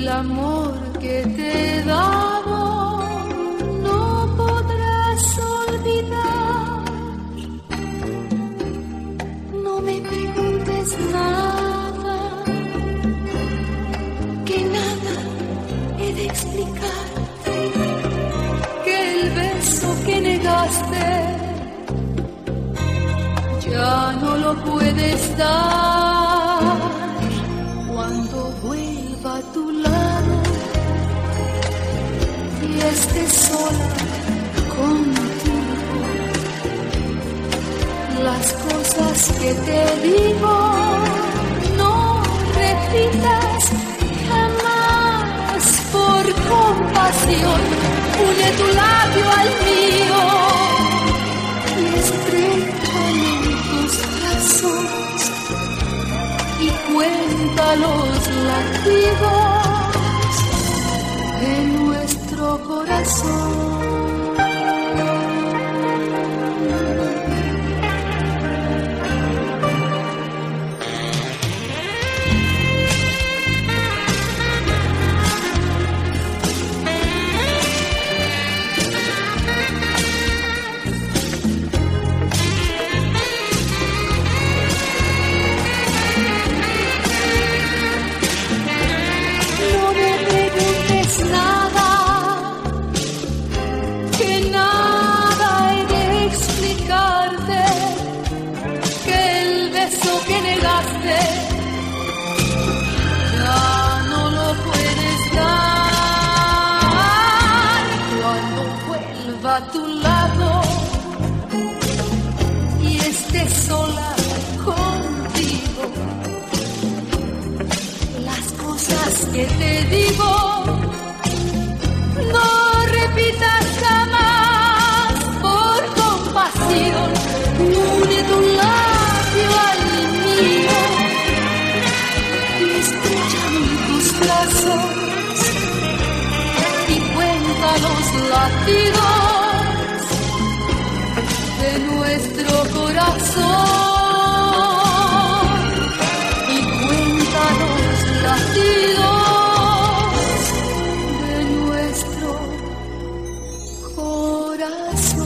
el amor que te he dado no podrás olvidar. No me preguntes nada, que nada he de explicarte, que el beso que negaste ya no lo puedes dar. Cuando vuelva a tu lado y estés sola contigo, las cosas que te digo no repitas jamás. Por compasión, une tu labio al mío y estréchame en tus brazos y cuenta los latidos de nuestro corazón. A tu lado y estés sola contigo, las cosas que te digo no repitas jamás. Por compasión, une tu labio al mío y estrechame en tus brazos y cuenta los latidos de nuestro corazón y cuenta los latidos de nuestro corazón.